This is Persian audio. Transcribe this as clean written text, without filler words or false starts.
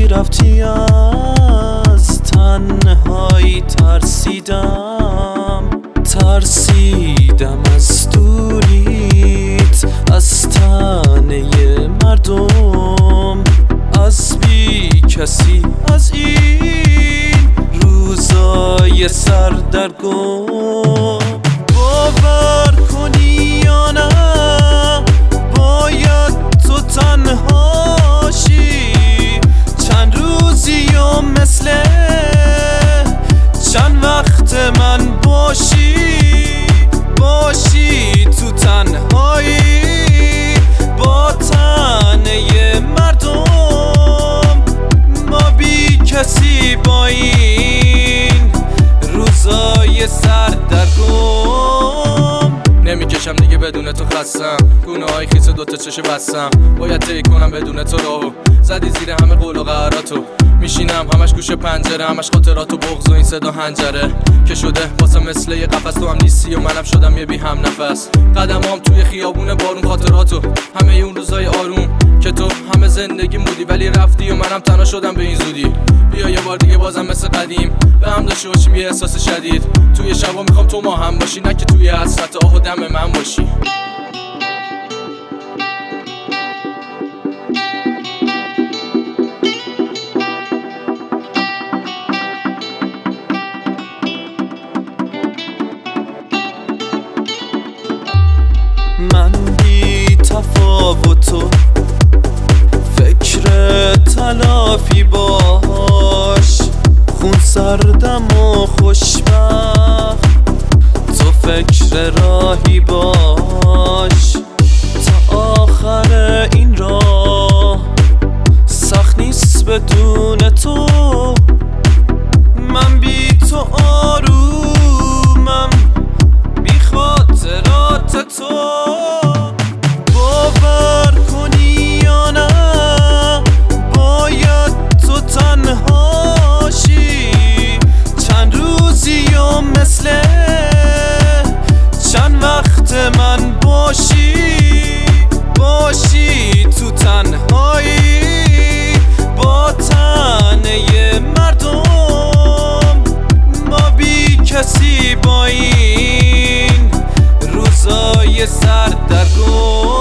وقتی رفتی از تنهایی ترسیدم از دوریت، از تنه مردم، از بی کسی، از این روزای سردرگم. باور کنی یا نه باید تو تنهاشی چند روزی و مثل چند وقت من باشی تو تنهایی با تنه مردم، ما بی کسی با این روزای سردرگم. نمیکشم دیگه بدون تو خستم، گونه های خیس دوتا چشم بستم، باید طی کنم بدون تو راهو. زدی زیر همه قول و قراراتو، میشینم همش گوش پنجره، همش خاطرات و بغض و این صدا هنجره که شده واسه مثل یه قفس. تو هم نیستی و منم شدم یه بی هم نفس، قدمام توی خیابون بارون، خاطراتو همه اون روزای آروم که تو همه زندگی مودی ولی رفتی و منم تنها شدم به این زودی. بیا یه بار دیگه بازم مثل قدیم به هم داشته باشیم یه احساس شدید، توی شبا میخوام تو ما هم باشی، نه که توی حسرت آه و دم من باشی. من بی تفاوتو فکر تلافی باش، خون سردم و خوشبخت تو فکر راهی باش. تا آخر این راه سخت نیست بدون تو، من بی تو آرومم بی خاطرات تو. باور کنی یا نه باید تو تنهاشی چند روزی و مثل چند وقت من باشی تو تنهایی با تنه مردم، ما بی کسی با این روزای سردرگم.